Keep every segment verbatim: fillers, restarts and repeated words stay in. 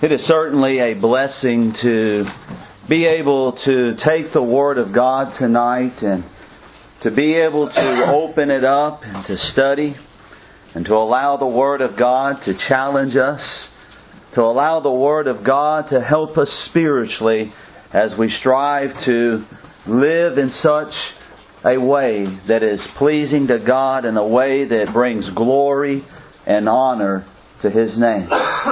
It is certainly a blessing to be able to take the Word of God tonight and to be able to open it up and to study and to allow the Word of God to challenge us, to allow the Word of God to help us spiritually as we strive to live in such a way that is pleasing to God, in a way that brings glory and honor to His name.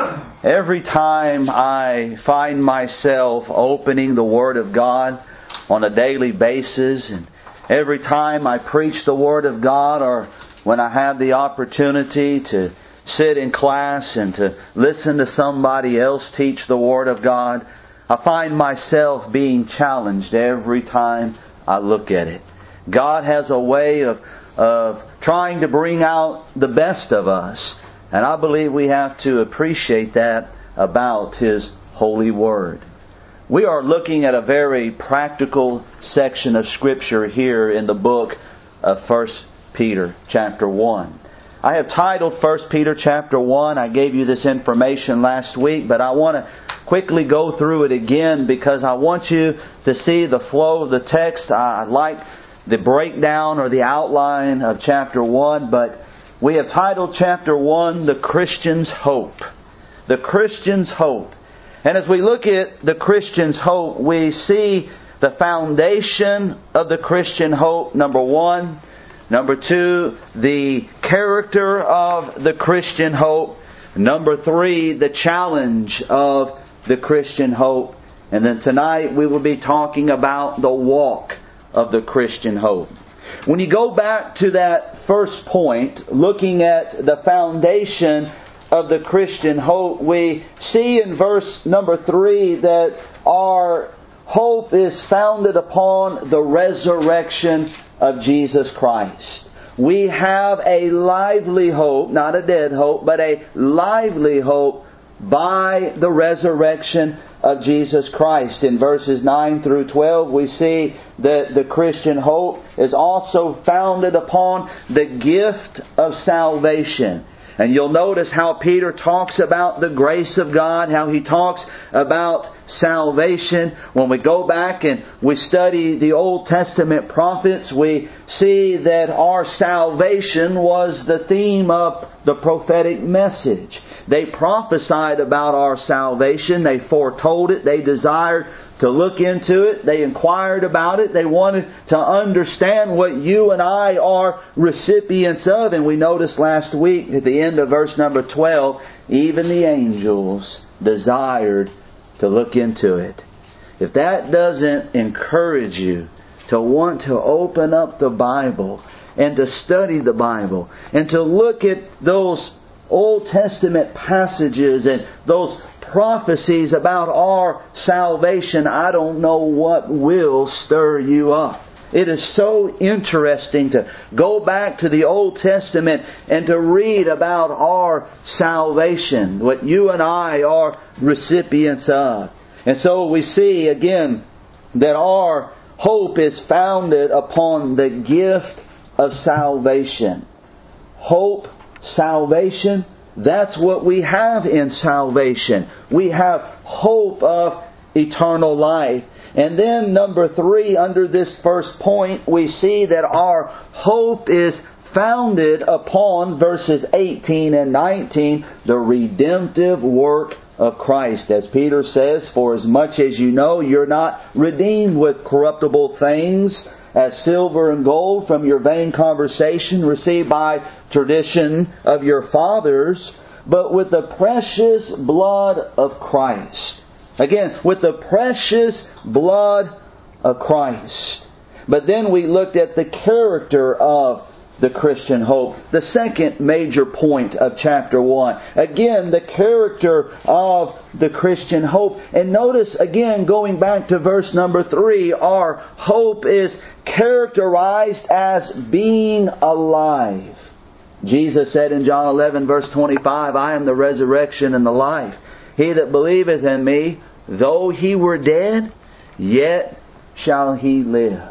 Every time I find myself opening the Word of God on a daily basis, and every time I preach the Word of God, or when I have the opportunity to sit in class and to listen to somebody else teach the Word of God, I find myself being challenged every time I look at it. God has a way of, of trying to bring out the best of us. And I believe we have to appreciate that about His holy Word. We are looking at a very practical section of Scripture here in the book of First Peter chapter one. I have titled First Peter chapter one. I gave you this information last week, but I want to quickly go through it again because I want you to see the flow of the text. I like the breakdown or the outline of chapter one, but we have titled chapter one, The Christian's Hope. The Christian's Hope. And as we look at the Christian's hope, we see the foundation of the Christian hope, number one. Number two, the character of the Christian hope. Number three, the challenge of the Christian hope. And then tonight we will be talking about the walk of the Christian hope. When you go back to that first point, looking at the foundation of the Christian hope, we see in verse number three that our hope is founded upon the resurrection of Jesus Christ. We have a lively hope, not a dead hope, but a lively hope by the resurrection of Jesus Christ. In verses nine through twelve, we see that the Christian hope is also founded upon the gift of salvation. And you'll notice how Peter talks about the grace of God, how he talks about salvation. When we go back and we study the Old Testament prophets, we see that our salvation was the theme of the prophetic message. They prophesied about our salvation. They foretold it. They desired to look into it. They inquired about it. They wanted to understand what you and I are recipients of. And we noticed last week at the end of verse number twelve, even the angels desired to look into it. If that doesn't encourage you to want to open up the Bible and to study the Bible and to look at those Old Testament passages and those prophecies about our salvation, I don't know what will stir you up. It is so interesting to go back to the Old Testament and to read about our salvation, what you and I are recipients of. And so we see again that our hope is founded upon the gift of salvation. Hope, salvation, that's what we have in salvation. We have hope of eternal life. And then number three, under this first point, we see that our hope is founded upon verses eighteen and nineteen, the redemptive work of Christ. As Peter says, for as much as you know, you're not redeemed with corruptible things as silver and gold from your vain conversation received by tradition of your fathers, but with the precious blood of Christ. Again, with the precious blood of Christ. But then we looked at the character of the Christian hope. The second major point of chapter one. Again, the character of the Christian hope. And notice again, going back to verse number three, our hope is characterized as being alive. Jesus said in John eleven verse twenty-five, I am the resurrection and the life. He that believeth in me, though he were dead, yet shall he live.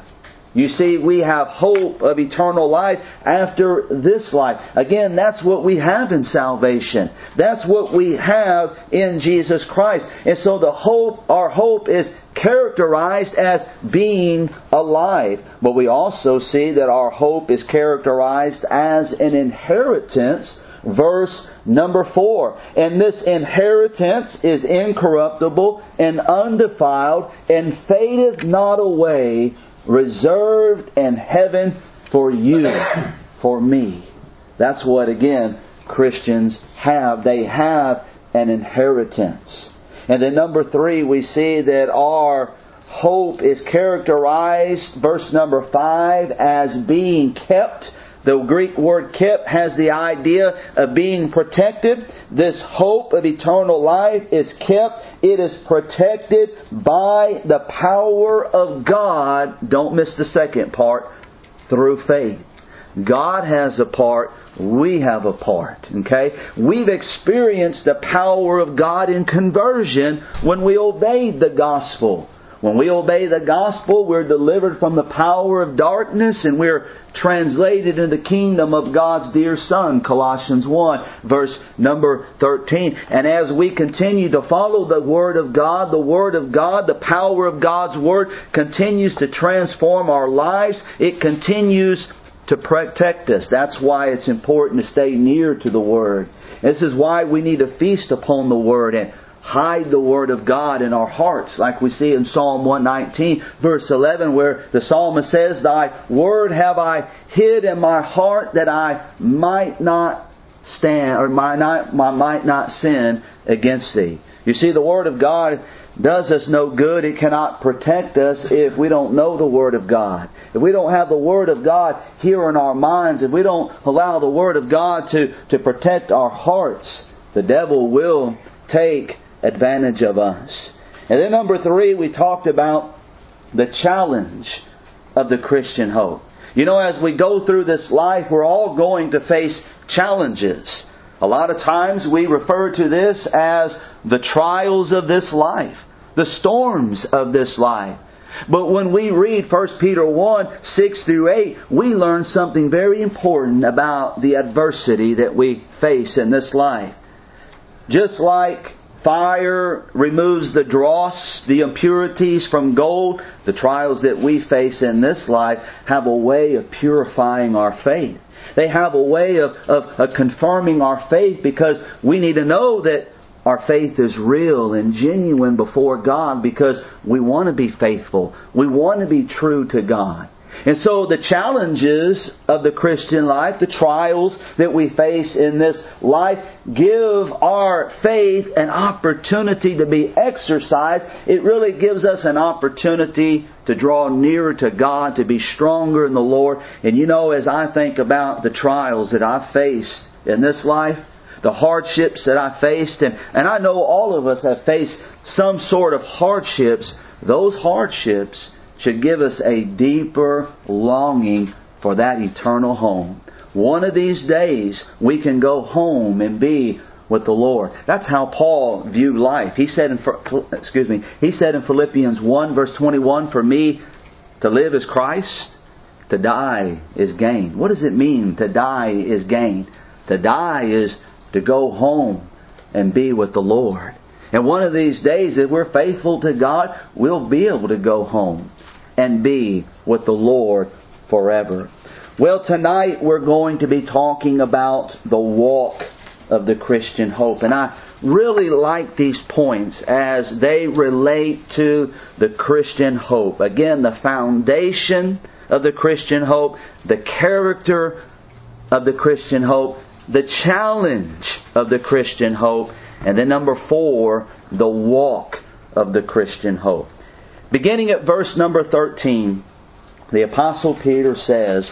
You see, we have hope of eternal life after this life. Again, that's what we have in salvation. That's what we have in Jesus Christ. And so the hope, our hope is characterized as being alive. But we also see that our hope is characterized as an inheritance. Verse number four. And this inheritance is incorruptible and undefiled and fadeth not away, reserved in heaven for you, for me. That's what, again, Christians have. They have an inheritance. And then number three, we see that our hope is characterized, verse number five, as being kept. The Greek word kept has the idea of being protected. This hope of eternal life is kept. It is protected by the power of God. Don't miss the second part. Through faith. God has a part. We have a part. Okay? We've experienced the power of God in conversion when we obeyed the gospel. When we obey the gospel, we're delivered from the power of darkness and we're translated into the kingdom of God's dear Son. Colossians one, verse number thirteen. And as we continue to follow the Word of God, the Word of God, the power of God's Word continues to transform our lives. It continues to protect us. That's why it's important to stay near to the Word. This is why we need to feast upon the Word and hide the Word of God in our hearts, like we see in Psalm one nineteen, verse eleven, where the psalmist says, Thy Word have I hid in my heart that I might not stand, or might not, might not sin against Thee. You see, the Word of God does us no good. It cannot protect us if we don't know the Word of God. If we don't have the Word of God here in our minds, if we don't allow the Word of God to, to protect our hearts, the devil will take advantage of us. And then number three, we talked about the challenge of the Christian hope. You know, as we go through this life, we're all going to face challenges. A lot of times we refer to this as the trials of this life, the storms of this life. But when we read First Peter one, six through eight, we learn something very important about the adversity that we face in this life. Just like fire removes the dross, the impurities from gold, the trials that we face in this life have a way of purifying our faith. They have a way of, of, of confirming our faith, because we need to know that our faith is real and genuine before God, because we want to be faithful. We want to be true to God. And so the challenges of the Christian life, the trials that we face in this life, give our faith an opportunity to be exercised. It really gives us an opportunity to draw nearer to God, to be stronger in the Lord. And you know, as I think about the trials that I've faced in this life, the hardships that I faced, and, and I know all of us have faced some sort of hardships, those hardships should give us a deeper longing for that eternal home. One of these days we can go home and be with the Lord. That's how Paul viewed life. He said in excuse me, he said in Philippians one verse twenty-one, for me to live is Christ, to die is gain. What does it mean to die is gain? To die is to go home and be with the Lord. And one of these days, if we're faithful to God, we'll be able to go home and be with the Lord forever. Well, tonight we're going to be talking about the walk of the Christian hope. And I really like these points as they relate to the Christian hope. Again, the foundation of the Christian hope, the character of the Christian hope, the challenge of the Christian hope, and then number four, the walk of the Christian hope. Beginning at verse number thirteen, the Apostle Peter says,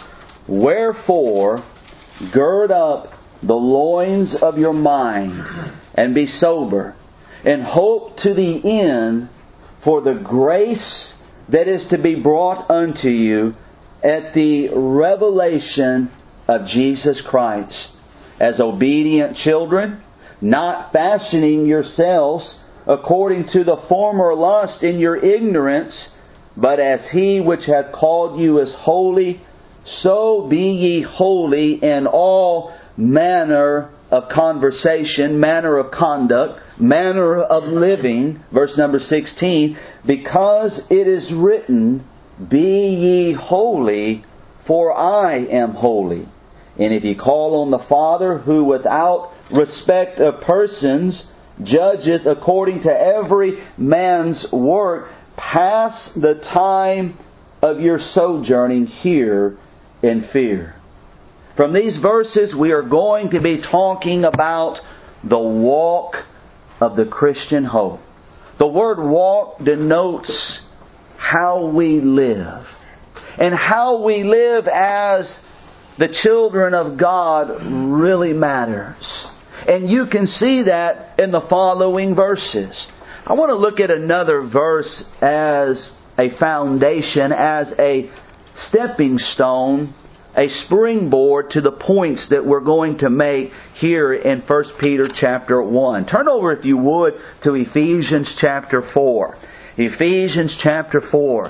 wherefore, gird up the loins of your mind, and be sober, and hope to the end for the grace that is to be brought unto you at the revelation of Jesus Christ, as obedient children, not fashioning yourselves according to the former lust in your ignorance, But as He which hath called you is holy, so be ye holy in all manner of conversation, manner of conduct, manner of living. Verse number sixteen, because it is written, be ye holy, for I am holy. And if ye call on the Father, who without respect of persons judgeth according to every man's work, pass the time of your sojourning here in fear. From these verses we are going to be talking about the walk of the Christian hope. The word walk denotes how we live. And how we live as the children of God really matters. And you can see that in the following verses. I want to look at another verse as a foundation, as a stepping stone, a springboard to the points that we're going to make here in First Peter chapter one. Turn over, if you would, to Ephesians chapter four. Ephesians chapter four.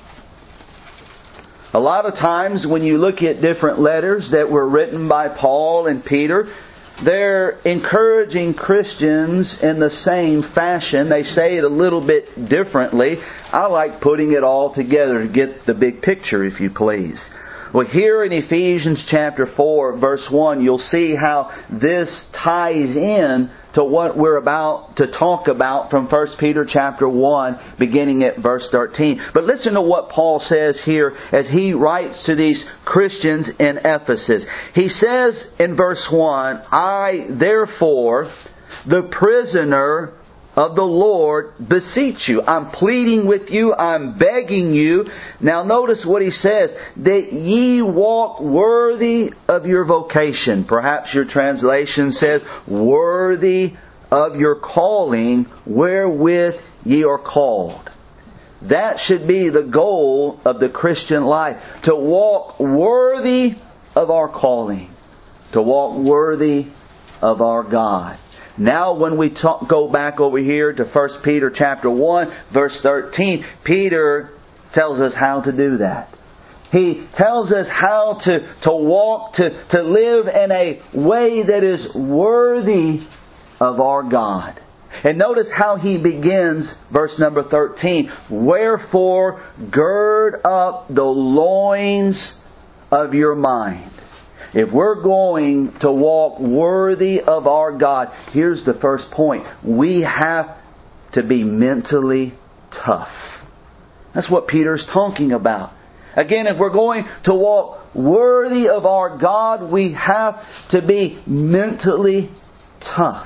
A lot of times when you look at different letters that were written by Paul and Peter, they're encouraging Christians in the same fashion. They say it a little bit differently. I like putting it all together to get the big picture, if you please. Well, here in Ephesians chapter four, verse one, you'll see how this ties in to what we're about to talk about from First Peter chapter one, beginning at verse thirteen. But listen to what Paul says here as he writes to these Christians in Ephesus. He says in verse one, I therefore, the prisoner of the Lord, beseech you. I'm pleading with you. I'm begging you. Now notice what he says. That ye walk worthy of your vocation. Perhaps your translation says, worthy of your calling, wherewith ye are called. That should be the goal of the Christian life. To walk worthy of our calling. To walk worthy of our God. Now when we talk, go back over here to First Peter chapter one, verse thirteen, Peter tells us how to do that. He tells us how to, to walk, to, to live in a way that is worthy of our God. And notice how he begins verse number thirteen. Wherefore gird up the loins of your mind. If we're going to walk worthy of our God, here's the first point. We have to be mentally tough. That's what Peter's talking about. Again, if we're going to walk worthy of our God, we have to be mentally tough.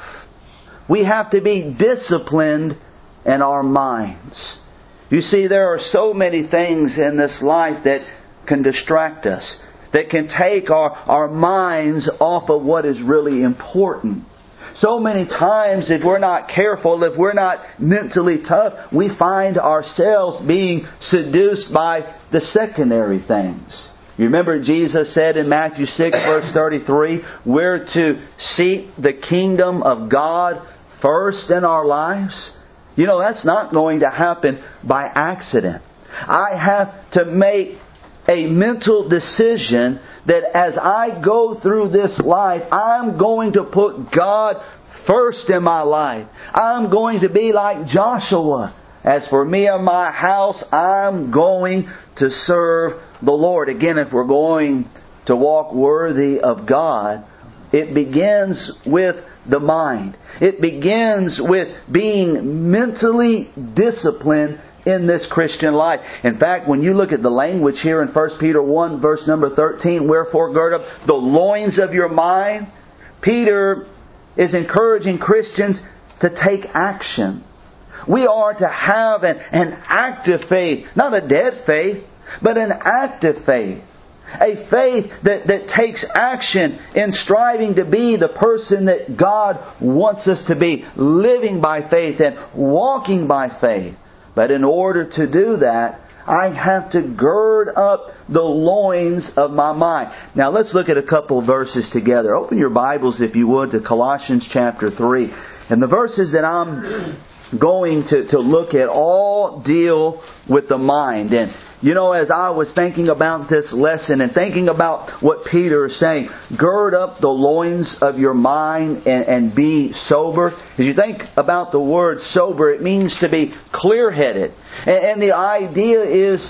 We have to be disciplined in our minds. You see, there are so many things in this life that can distract us, that can take our, our minds off of what is really important. So many times, if we're not careful, if we're not mentally tough, we find ourselves being seduced by the secondary things. You remember Jesus said in Matthew six, verse thirty-three, we're to seek the kingdom of God first in our lives. You know, that's not going to happen by accident. I have to make a mental decision that as I go through this life, I'm going to put God first in my life. I'm going to be like Joshua. As for me and my house, I'm going to serve the Lord. Again, if we're going to walk worthy of God, it begins with the mind. It begins with being mentally disciplined in this Christian life. In fact, when you look at the language here in First Peter one, verse number thirteen, wherefore gird up the loins of your mind, Peter is encouraging Christians to take action. We are to have an, an active faith, not a dead faith, but an active faith. A faith that, that takes action in striving to be the person that God wants us to be, living by faith and walking by faith. But in order to do that, I have to gird up the loins of my mind. Now let's look at a couple of verses together. Open your Bibles, if you would, to Colossians chapter three. And the verses that I'm going to, to look at all deal with the mind. And you know, as I was thinking about this lesson and thinking about what Peter is saying, gird up the loins of your mind and, and be sober. As you think about the word sober, it means to be clear-headed. And, and the idea is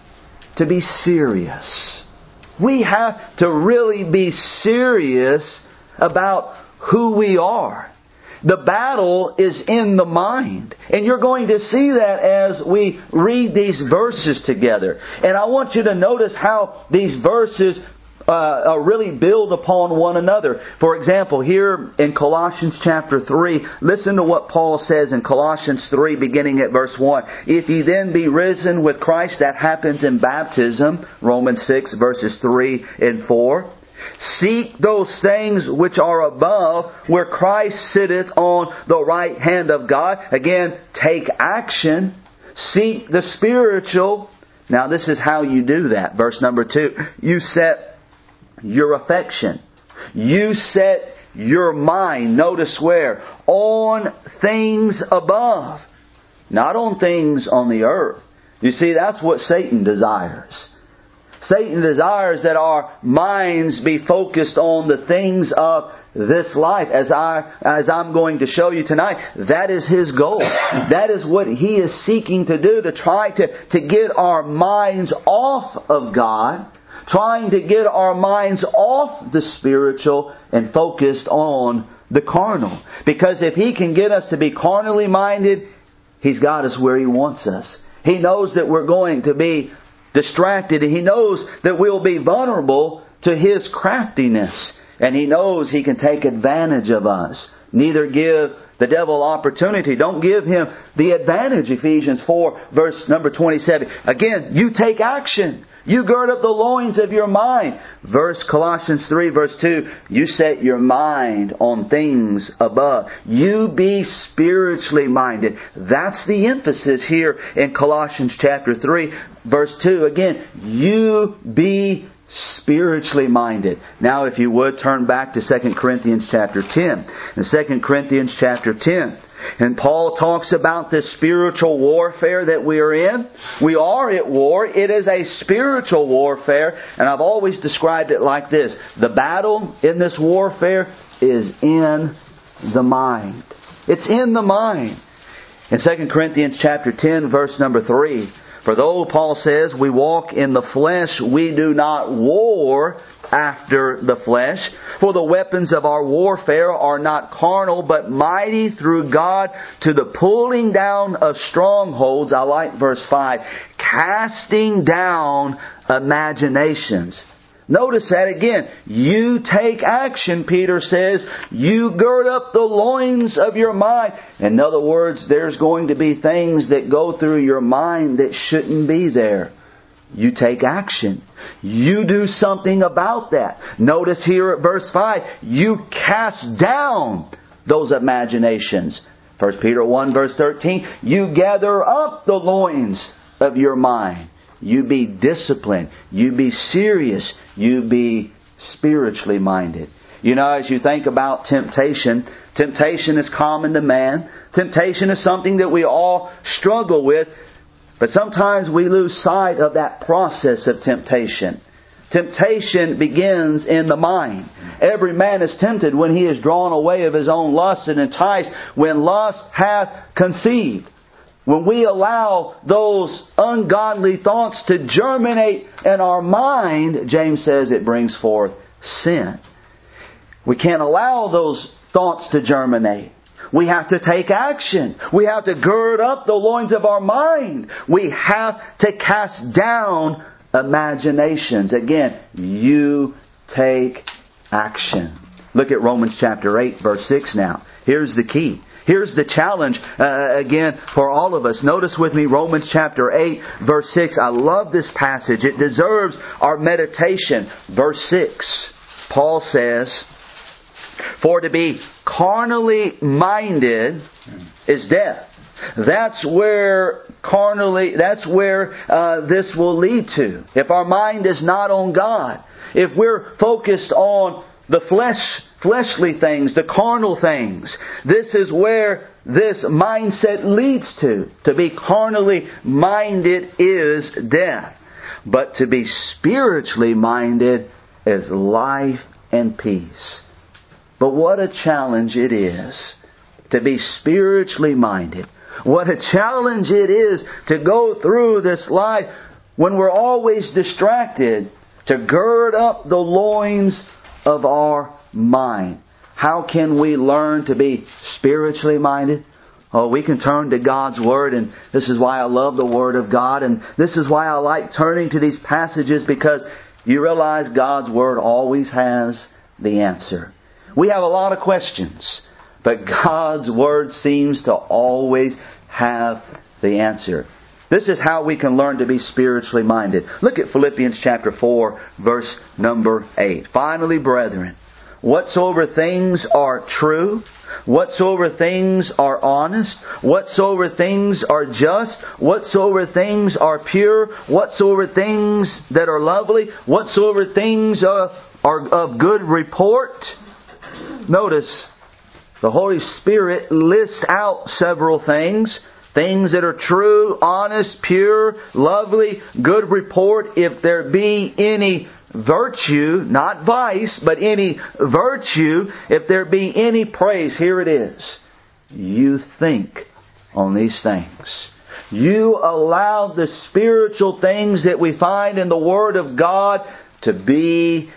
to be serious. We have to really be serious about who we are. The battle is in the mind. And you're going to see that as we read these verses together. And I want you to notice how these verses uh, really build upon one another. For example, here in Colossians chapter three, listen to what Paul says in Colossians three, beginning at verse one. If ye then be risen with Christ, that happens in baptism. Romans six, verses three and four. Seek those things which are above, where Christ sitteth on the right hand of God. Again, take action. Seek the spiritual. Now this is how you do that. Verse number two. You set your affection. You set your mind. Notice where? On things above. Not on things on the earth. You see, that's what Satan desires. Satan desires that our minds be focused on the things of this life. As, I, as I'm going to show you tonight, that is his goal. That is what he is seeking to do, to try to, to get our minds off of God, trying to get our minds off the spiritual and focused on the carnal. Because if he can get us to be carnally minded, he's got us where he wants us. He knows that we're going to be distracted. He knows that we'll be vulnerable to his craftiness. And he knows he can take advantage of us. Neither give the devil opportunity. Don't give him the advantage. Ephesians four, verse number twenty-seven. Again, you take action. You gird up the loins of your mind. Verse Colossians three, verse two. You set your mind on things above. You be spiritually minded. That's the emphasis here in Colossians chapter three, verse two. Again, you be spiritually minded. Now, if you would, turn back to Second Corinthians chapter ten. In Second Corinthians chapter ten, and Paul talks about this spiritual warfare that we are in. We are at war. It is a spiritual warfare. And I've always described it like this. The battle in this warfare is in the mind. It's in the mind. In Second Corinthians chapter ten, verse number three. For though, Paul says, we walk in the flesh, we do not war after the flesh. For the weapons of our warfare are not carnal, but mighty through God to the pulling down of strongholds. I like verse five. Casting down imaginations. Notice that again. You take action, Peter says. You gird up the loins of your mind. In other words, there's going to be things that go through your mind that shouldn't be there. You take action. You do something about that. Notice here at verse five, you cast down those imaginations. First Peter one, verse thirteen, you gather up the loins of your mind. You be disciplined. You be serious. You be spiritually minded. You know, as you think about temptation, temptation is common to man. Temptation is something that we all struggle with. But sometimes we lose sight of that process of temptation. Temptation begins in the mind. Every man is tempted when he is drawn away of his own lust and enticed when lust hath conceived. When we allow those ungodly thoughts to germinate in our mind, James says it brings forth sin. We can't allow those thoughts to germinate. We have to take action. We have to gird up the loins of our mind. We have to cast down imaginations. Again, you take action. Look at Romans chapter eight, verse six now. Here's the key. Here's the challenge uh, again for all of us. Notice with me Romans chapter eight, verse six. I love this passage. It deserves our meditation. Verse six. Paul says, for to be carnally minded is death. That's where carnally, that's where uh, this will lead to. If our mind is not on God, if we're focused on the flesh, fleshly things, the carnal things. This is where this mindset leads to. To be carnally minded is death. But to be spiritually minded is life and peace. But what a challenge it is to be spiritually minded. What a challenge it is to go through this life when we're always distracted, to gird up the loins of our mind. How can we learn to be spiritually minded? Oh, we can turn to God's Word, and this is why I love the Word of God, and this is why I like turning to these passages, because you realize God's Word always has the answer. We have a lot of questions, but God's Word seems to always have the answer. This is how we can learn to be spiritually minded. Look at Philippians chapter four, verse number eight. Finally, brethren, whatsoever things are true, whatsoever things are honest, whatsoever things are just, whatsoever things are pure, whatsoever things that are lovely, whatsoever things are, are of good report. Notice, the Holy Spirit lists out several things. Things that are true, honest, pure, lovely, good report. If there be any virtue, not vice, but any virtue, if there be any praise, here it is. You think on these things. You allow the spiritual things that we find in the Word of God to be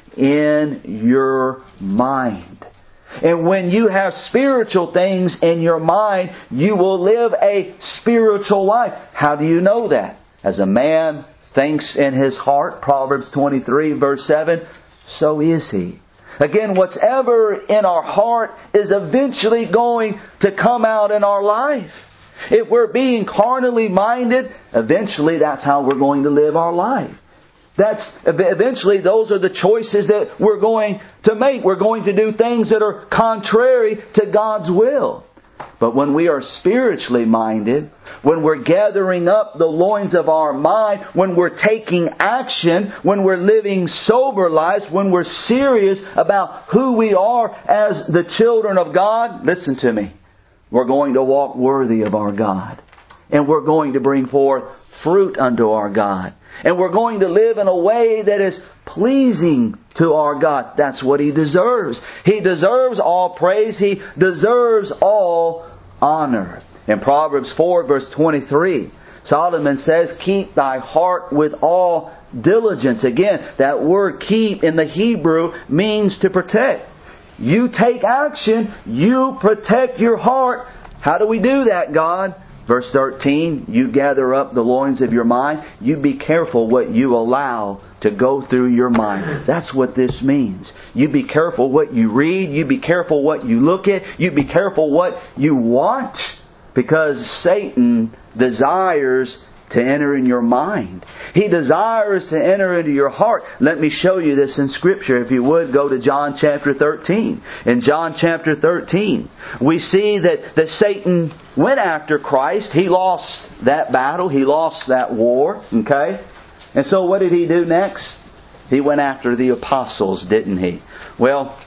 in your mind. And when you have spiritual things in your mind, you will live a spiritual life. How do you know that? As a man thinks in his heart, Proverbs twenty-three verse seven, so is he. Again, whatever in our heart is eventually going to come out in our life. If we're being carnally minded, eventually that's how we're going to live our life. That's eventually those are the choices that we're going to make. We're going to do things that are contrary to God's will. But when we are spiritually minded, when we're gathering up the loins of our mind, when we're taking action, when we're living sober lives, when we're serious about who we are as the children of God, listen to me, we're going to walk worthy of our God. And we're going to bring forth fruit unto our God. And we're going to live in a way that is pleasing to our God. That's what He deserves. He deserves all praise. He deserves all honor. In Proverbs four verse twenty-three, Solomon says, keep thy heart with all diligence. Again, that word keep in the Hebrew means to protect. You take action. You protect your heart. How do we do that, God? Verse thirteen, you gather up the loins of your mind. You be careful what you allow to go through your mind. That's what this means. You be careful what you read. You be careful what you look at. You be careful what you watch. Because Satan desires to enter in your mind. He desires to enter into your heart. Let me show you this in Scripture. If you would, go to John chapter thirteen. In John chapter thirteen, we see that, that Satan went after Christ. He lost that battle. He lost that war. Okay? And so what did he do next? He went after the apostles, didn't he? Well,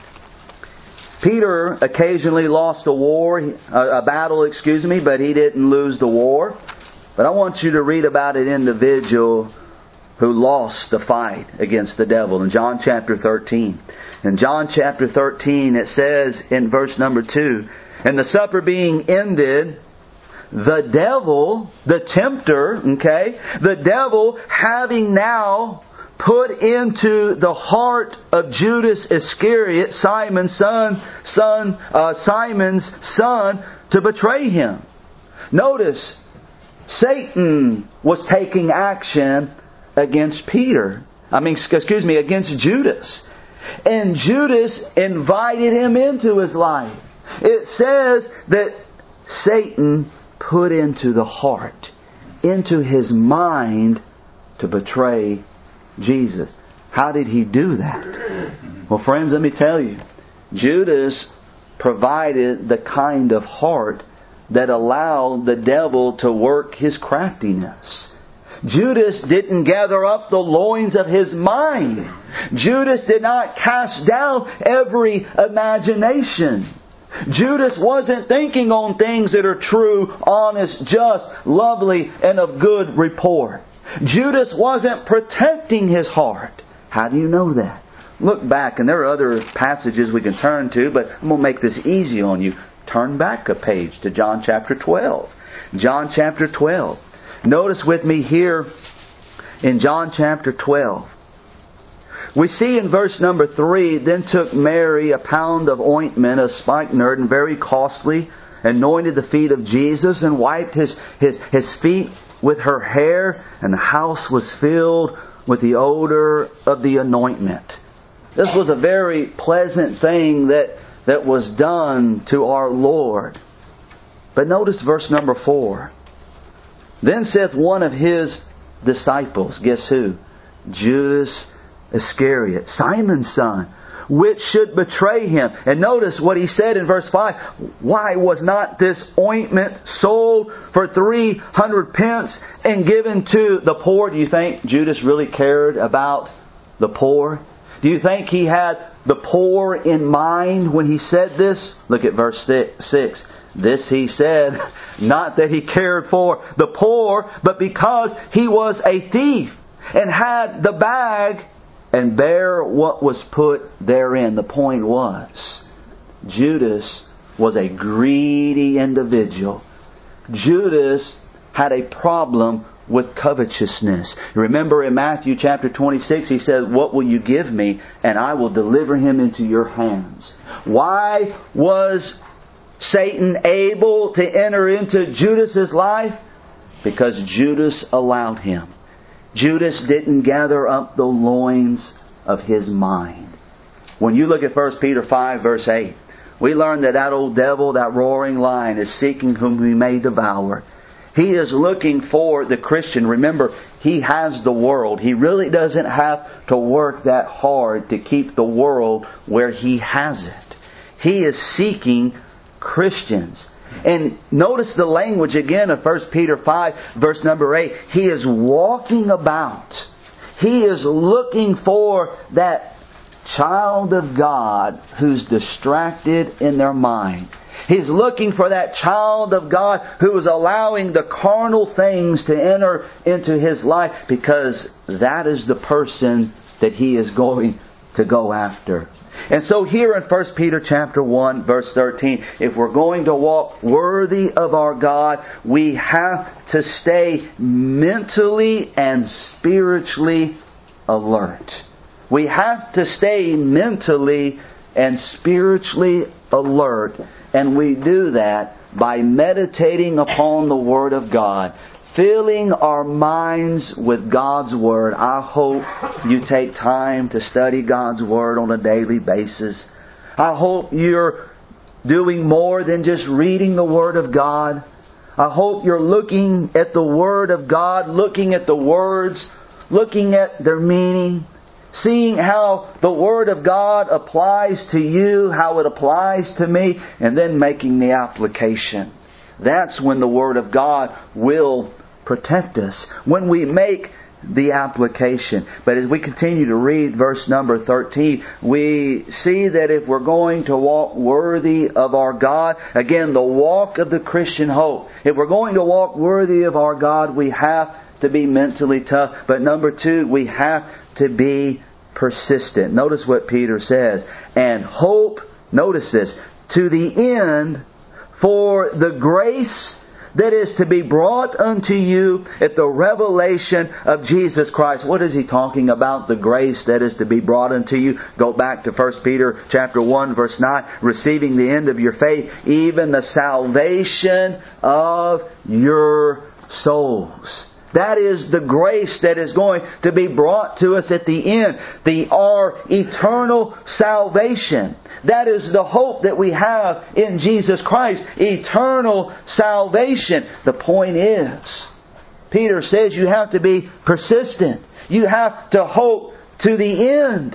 Peter occasionally lost a war, a battle, excuse me, but he didn't lose the war. But I want you to read about an individual who lost the fight against the devil in John chapter thirteen. In John chapter thirteen, it says in verse number two, and the supper being ended, the devil, the tempter, okay, the devil having now put into the heart of Judas Iscariot, Simon's son, son, uh, Simon's son, to betray him. Notice, Satan was taking action against Peter. I mean, excuse me, against Judas. And Judas invited him into his life. It says that Satan put into the heart, into his mind, to betray Jesus. How did he do that? Well, friends, let me tell you. Judas provided the kind of heart that allowed the devil to work his craftiness. Judas didn't gather up the loins of his mind. Judas did not cast down every imagination. Judas wasn't thinking on things that are true, honest, just, lovely, and of good report. Judas wasn't protecting his heart. How do you know that? Look back, and there are other passages we can turn to, but I'm going to make this easy on you. Turn back a page to John chapter twelve. John chapter twelve. Notice with me here in John chapter twelve. We see in verse number three, then took Mary a pound of ointment of spikenard, and very costly, anointed the feet of Jesus, and wiped his, his, his feet with her hair, and the house was filled with the odor of the anointment. This was a very pleasant thing that, that was done to our Lord. But notice verse number four. Then saith one of his disciples, guess who? Judas Iscariot, Simon's son, which should betray Him. And notice what he said in verse five. Why was not this ointment sold for three hundred pence and given to the poor? Do you think Judas really cared about the poor? Do you think he had the poor in mind when he said this? Look at verse six. This he said, not that he cared for the poor, but because he was a thief and had the bag and bare what was put therein. The point was, Judas was a greedy individual. Judas had a problem with covetousness. Remember in Matthew chapter twenty-six, he said, what will you give me? And I will deliver him into your hands. Why was Satan able to enter into Judas's life? Because Judas allowed him. Judas didn't gather up the loins of his mind. When you look at First Peter five verse eight, we learn that that old devil, that roaring lion, is seeking whom he may devour. He is looking for the Christian. Remember, he has the world. He really doesn't have to work that hard to keep the world where he has it. He is seeking Christians. And notice the language again of First Peter five verse number eight. He is walking about. He is looking for that child of God who's distracted in their mind. He's looking for that child of God who is allowing the carnal things to enter into his life, because that is the person that he is going to go after. And so here in First Peter chapter one verse thirteen, if we're going to walk worthy of our God, we have to stay mentally and spiritually alert. We have to stay mentally and spiritually alert. And we do that by meditating upon the Word of God, filling our minds with God's Word. I hope you take time to study God's Word on a daily basis. I hope you're doing more than just reading the Word of God. I hope you're looking at the Word of God, looking at the words, looking at their meaning, seeing how the Word of God applies to you, how it applies to me, and then making the application. That's when the Word of God will protect us, when we make the application. But as we continue to read verse number thirteen, we see that if we're going to walk worthy of our God, again, the walk of the Christian hope, if we're going to walk worthy of our God, we have to be mentally tough. But number two, we have to be persistent. Notice what Peter says. And hope, notice this, to the end for the grace that is to be brought unto you at the revelation of Jesus Christ. What is he talking about? The grace that is to be brought unto you. Go back to First Peter chapter one verse nine. Receiving the end of your faith, even the salvation of your souls. That is the grace that is going to be brought to us at the end. The our eternal salvation. That is the hope that we have in Jesus Christ. Eternal salvation. The point is, Peter says you have to be persistent. You have to hope to the end.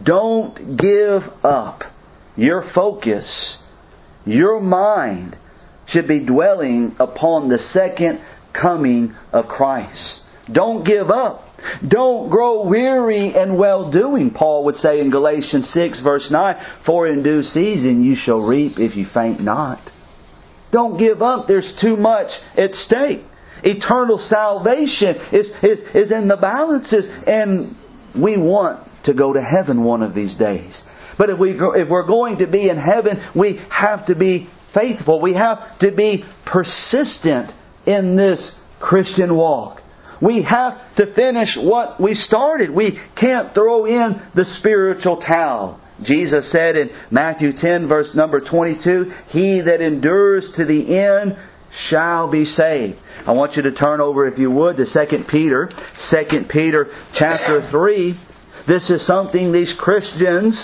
Don't give up. Your focus, your mind should be dwelling upon the second coming of Christ. Don't give up. Don't grow weary in well-doing, Paul would say in Galatians six verse nine. For in due season you shall reap if you faint not. Don't give up. There's too much at stake. Eternal salvation is, is, is in the balances. And we want to go to heaven one of these days. But if, we, if we're going to be in heaven, we have to be faithful. We have to be persistent in this Christian walk. We have to finish what we started. We can't throw in the spiritual towel. Jesus said in Matthew ten verse number twenty-two, He that endures to the end shall be saved. I want you to turn over, if you would, to Second Peter. Second Peter chapter three. This is something these Christians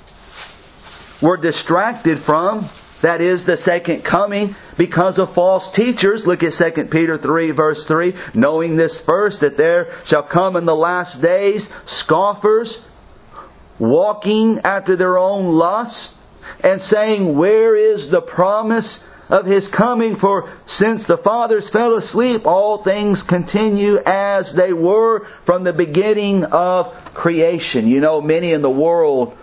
were distracted from. That is the second coming because of false teachers. Look at Second Peter three verse three. Knowing this first, that there shall come in the last days scoffers, walking after their own lusts, and saying, Where is the promise of His coming? For since the fathers fell asleep, all things continue as they were from the beginning of creation. You know, many in the world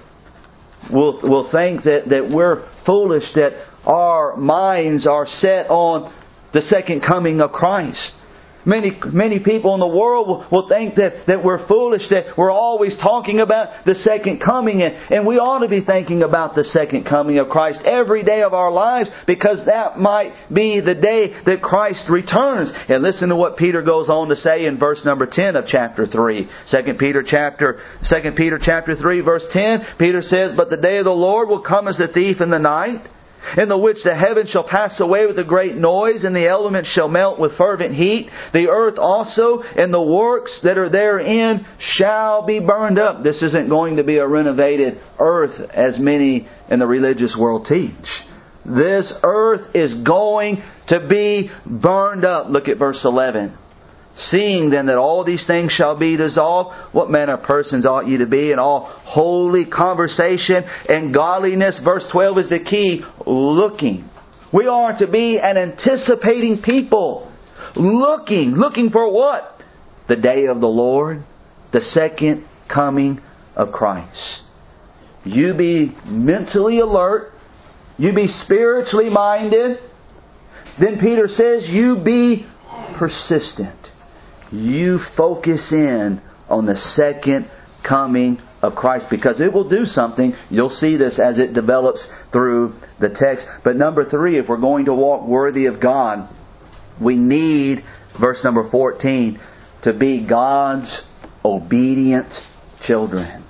will will think that, that we're foolish, that our minds are set on the second coming of Christ. Many many people in the world will, will think that, that we're foolish, that we're always talking about the second coming. And, and we ought to be thinking about the second coming of Christ every day of our lives, because that might be the day that Christ returns. And listen to what Peter goes on to say in verse number ten of chapter three. Second Peter chapter, Second Peter chapter three verse ten. Peter says, But the day of the Lord will come as a thief in the night, in the which the heavens shall pass away with a great noise, and the elements shall melt with fervent heat. The earth also and the works that are therein shall be burned up. This isn't going to be a renovated earth as many in the religious world teach. This earth is going to be burned up. Look at verse eleven. Seeing then that all these things shall be dissolved, what manner of persons ought ye to be in all holy conversation and godliness? Verse twelve is the key. Looking. We are to be an anticipating people. Looking. Looking for what? The day of the Lord. The second coming of Christ. You be mentally alert. You be spiritually minded. Then Peter says, you be persistent. You focus in on the second coming of Christ, because it will do something. You'll see this as it develops through the text. But number three, if we're going to walk worthy of God, we need, verse number fourteen, to be God's obedient children.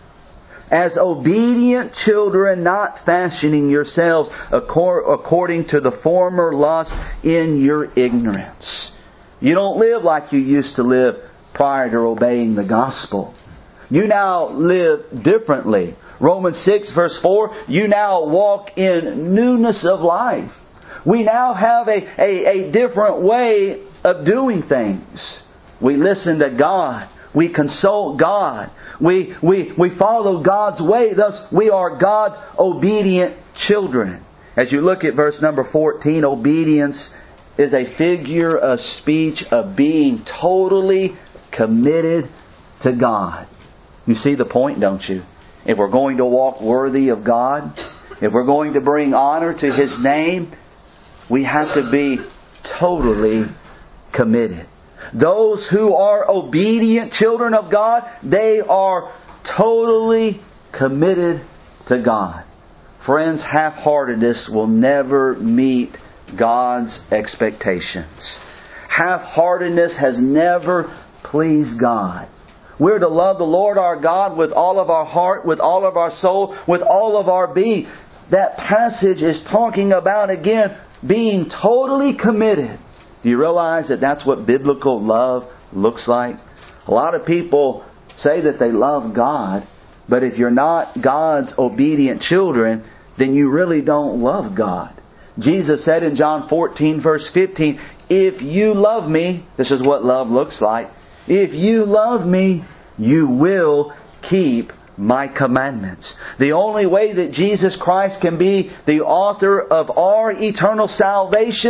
As obedient children, not fashioning yourselves according to the former lust in your ignorance. You don't live like you used to live prior to obeying the gospel. You now live differently. Romans six verse four, you now walk in newness of life. We now have a, a, a different way of doing things. We listen to God. We consult God. We, we, we follow God's way. Thus, we are God's obedient children. As you look at verse number fourteen, obedience is a figure of speech of being totally committed to God. You see the point, don't you? If we're going to walk worthy of God, if we're going to bring honor to His name, we have to be totally committed. Those who are obedient children of God, they are totally committed to God. Friends, half-heartedness will never meet God's expectations. Half-heartedness has never pleased God. We're to love the Lord our God with all of our heart, with all of our soul, with all of our being. That passage is talking about, again, being totally committed. Do you realize that that's what biblical love looks like? A lot of people say that they love God, but if you're not God's obedient children, then you really don't love God. Jesus said in John fourteen verse fifteen, if you love me, this is what love looks like. If you love me, you will keep my commandments. The only way that Jesus Christ can be the author of our eternal salvation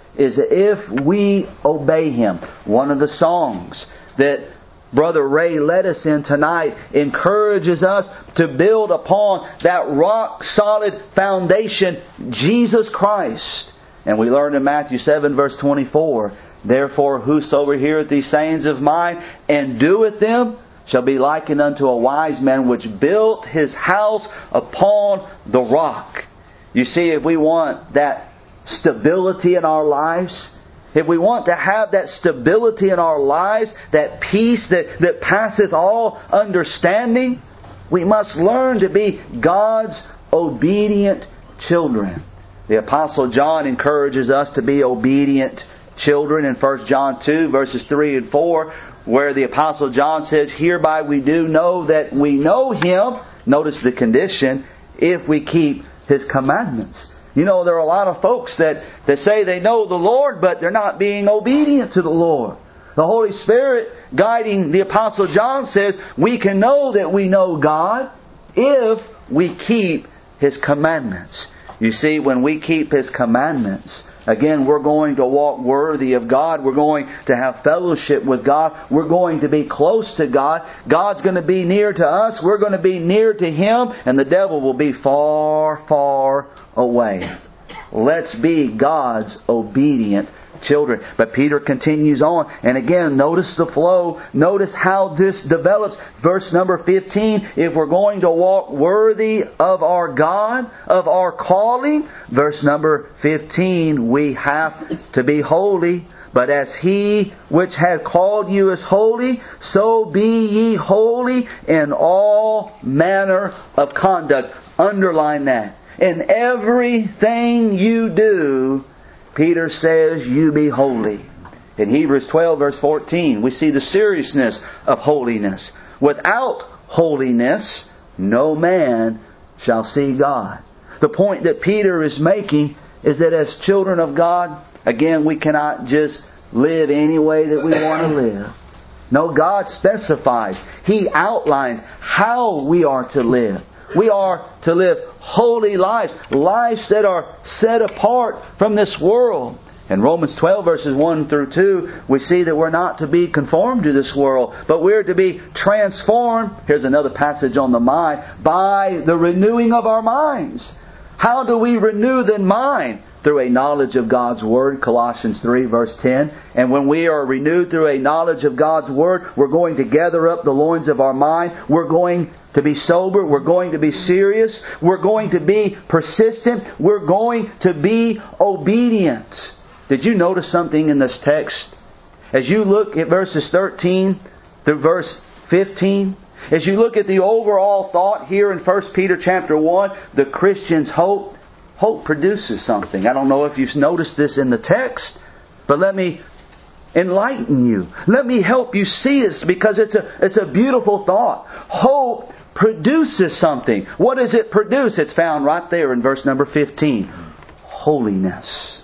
is if we obey Him. One of the songs that Brother Ray led us in tonight encourages us to build upon that rock solid foundation, Jesus Christ. And we learn in Matthew seven verse twenty-four, therefore whosoever heareth these sayings of mine and doeth them shall be likened unto a wise man which built his house upon the rock. You see, if we want that stability in our lives, if we want to have that stability in our lives, that peace that, that passeth all understanding, we must learn to be God's obedient children. The Apostle John encourages us to be obedient children in First John two verses three and four, where the Apostle John says, hereby we do know that we know Him, notice the condition, if we keep His commandments. You know, there are a lot of folks that, that say they know the Lord, but they're not being obedient to the Lord. The Holy Spirit guiding the Apostle John says we can know that we know God if we keep His commandments. You see, when we keep His commandments, again, we're going to walk worthy of God. We're going to have fellowship with God. We're going to be close to God. God's going to be near to us. We're going to be near to Him. And the devil will be far, far away. Let's be God's obedient children. But Peter continues on. And again, notice the flow. Notice how this develops. Verse number fifteen. If we're going to walk worthy of our God, of our calling. Verse number fifteen. We have to be holy. But as He which had called you is holy, so be ye holy in all manner of conduct. Underline that. In everything you do, Peter says, you be holy. In Hebrews twelve verse fourteen, we see the seriousness of holiness. Without holiness, no man shall see God. The point that Peter is making is that as children of God, again, we cannot just live any way that we want to live. No, God specifies. He outlines how we are to live. We are to live holy lives, lives that are set apart from this world. In Romans twelve verses one through two, we see that we're not to be conformed to this world, but we're to be transformed, here's another passage on the mind, by the renewing of our minds. How do we renew the mind? Through a knowledge of God's Word, Colossians three verse ten. And when we are renewed through a knowledge of God's Word, we're going to gather up the loins of our mind. We're going to be sober. We're going to be serious. We're going to be persistent. We're going to be obedient. Did you notice something in this text? As you look at verses thirteen through verse fifteen, as you look at the overall thought here in First Peter chapter one, the Christian's hope, hope produces something. I don't know if you've noticed this in the text, but let me enlighten you. Let me help you see this, because it's a, it's a beautiful thought. Hope produces something. What does it produce? It's found right there in verse number fifteen. Holiness.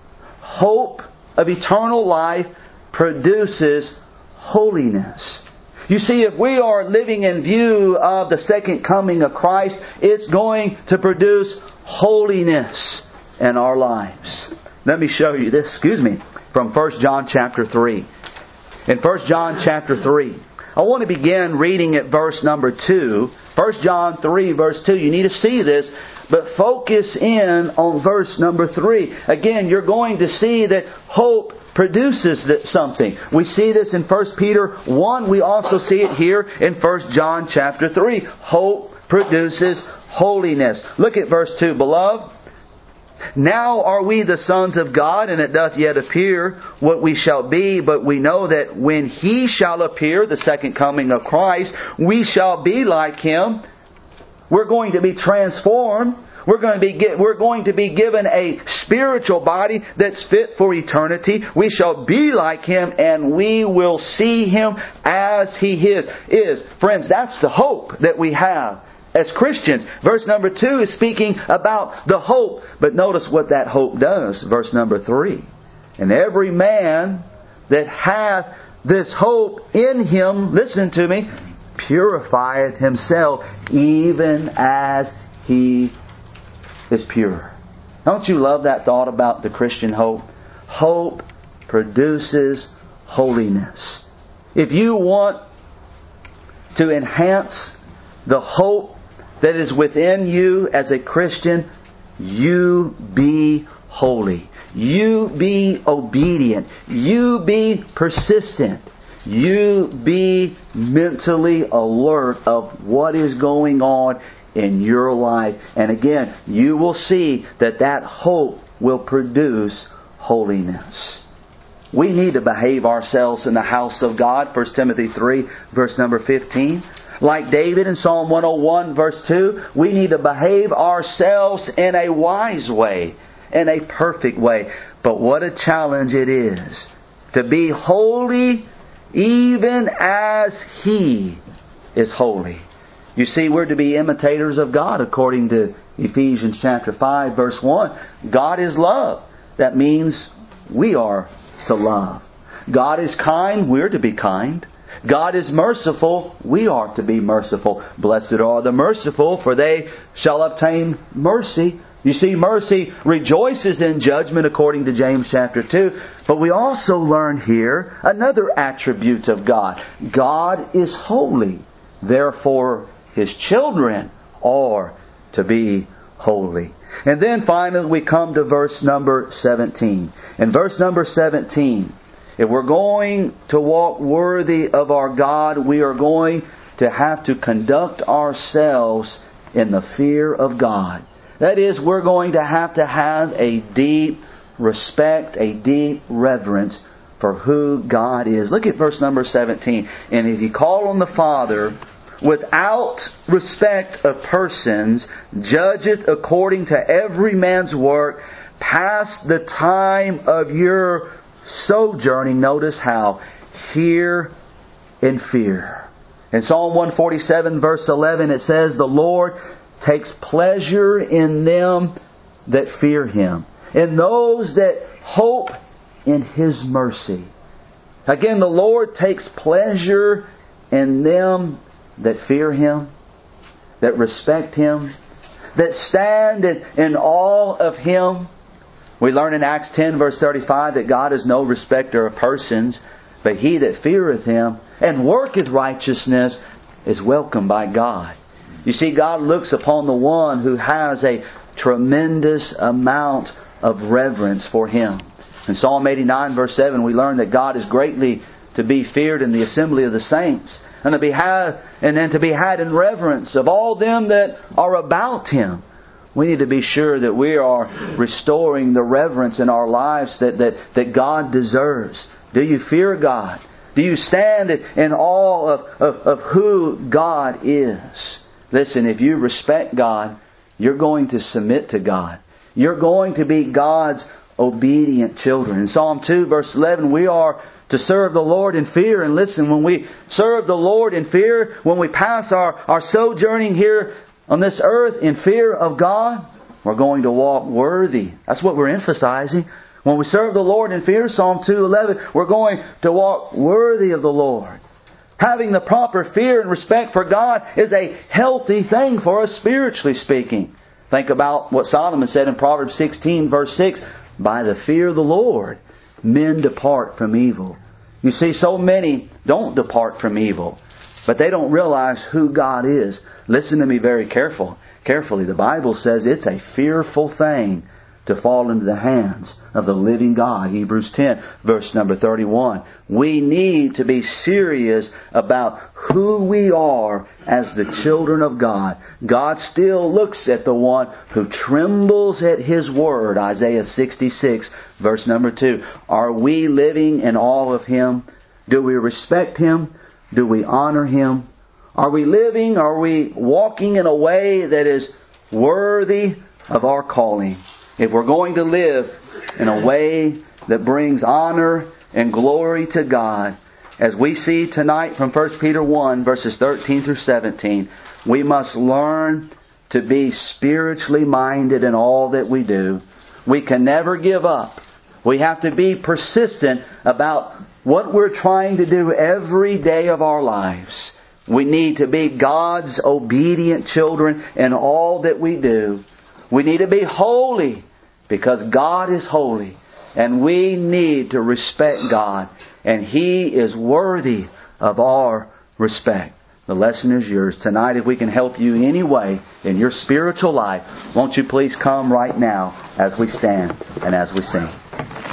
Hope of eternal life produces holiness. You see, if we are living in view of the second coming of Christ, it's going to produce holiness in our lives. Let me show you this, excuse me, from First John chapter three. In First John chapter three, I want to begin reading at verse number two. First John three verse two. You need to see this, but focus in on verse number three. Again, you're going to see that hope produces something. We see this in First Peter one. We also see it here in First John chapter three. Hope produces holiness. Look at verse two. Beloved, now are we the sons of God, and it doth yet appear what we shall be, but we know that when He shall appear, the second coming of Christ, we shall be like Him. We're going to be transformed. We're going to be we're going to be given a spiritual body that's fit for eternity. We shall be like Him, and we will see Him as He is. Is friends, that's the hope that we have as Christians. Verse number two is speaking about the hope. But notice what that hope does. Verse number three. And every man that hath this hope in him, listen to me, purifieth himself even as he is pure. Don't you love that thought about the Christian hope? Hope produces holiness. If you want to enhance the hope that is within you as a Christian, you be holy. You be obedient. You be persistent. You be mentally alert of what is going on in your life. And again, you will see that that hope will produce holiness. We need to behave ourselves in the house of God. First Timothy three, verse number fifteen. Like David in Psalm one oh one, verse two, we need to behave ourselves in a wise way, in a perfect way. But what a challenge it is to be holy even as He is holy. You see, we're to be imitators of God according to Ephesians chapter five, verse one. God is love. That means we are to love. God is kind. We're to be kind. God is merciful. We are to be merciful. Blessed are the merciful, for they shall obtain mercy. You see, mercy rejoices in judgment according to James chapter two. But we also learn here another attribute of God. God is holy. Therefore, His children are to be holy. And then finally we come to verse number seventeen. In verse number seventeen, if we're going to walk worthy of our God, we are going to have to conduct ourselves in the fear of God. That is, we're going to have to have a deep respect, a deep reverence for who God is. Look at verse number seventeen. And if you call on the Father without respect of persons, judgeth according to every man's work, pass the time of your sojourning, notice how, here in fear. In Psalm one forty-seven verse eleven it says, the Lord takes pleasure in them that fear Him, in those that hope in His mercy. Again, the Lord takes pleasure in them that fear Him, that respect Him, that stand in, in awe of Him. We learn in Acts ten verse thirty-five that God is no respecter of persons, but he that feareth Him and worketh righteousness is welcomed by God. You see, God looks upon the one who has a tremendous amount of reverence for Him. In Psalm eighty-nine verse seven we learn that God is greatly to be feared in the assembly of the saints, and to be had and then to be had in reverence of all them that are about Him. We need to be sure that we are restoring the reverence in our lives that, that, that God deserves. Do you fear God? Do you stand in awe of, of, of who God is? Listen, if you respect God, you're going to submit to God. You're going to be God's obedient children. In Psalm two verse eleven, we are to serve the Lord in fear. And listen, when we serve the Lord in fear, when we pass our, our sojourning here on this earth in fear of God, we're going to walk worthy. That's what we're emphasizing. When we serve the Lord in fear, Psalm two eleven, we're going to walk worthy of the Lord. Having the proper fear and respect for God is a healthy thing for us spiritually speaking. Think about what Solomon said in Proverbs sixteen verse six, by the fear of the Lord, men depart from evil. You see, so many don't depart from evil, but they don't realize who God is. Listen to me very careful, carefully. The Bible says it's a fearful thing to fall into the hands of the living God. Hebrews ten, verse number thirty-one. We need to be serious about who we are as the children of God. God still looks at the one who trembles at His word. Isaiah sixty-six, verse number two. Are we living in awe of Him? Do we respect Him? Do we honor Him? Are we living, are we walking in a way that is worthy of our calling? If we're going to live in a way that brings honor and glory to God, as we see tonight from First Peter one, verses thirteen through seventeen, we must learn to be spiritually minded in all that we do. We can never give up. We have to be persistent about what we're trying to do every day of our lives. We need to be God's obedient children in all that we do. We need to be holy because God is holy. And we need to respect God. And He is worthy of our respect. The lesson is yours. Tonight, if we can help you in any way in your spiritual life, won't you please come right now as we stand and as we sing.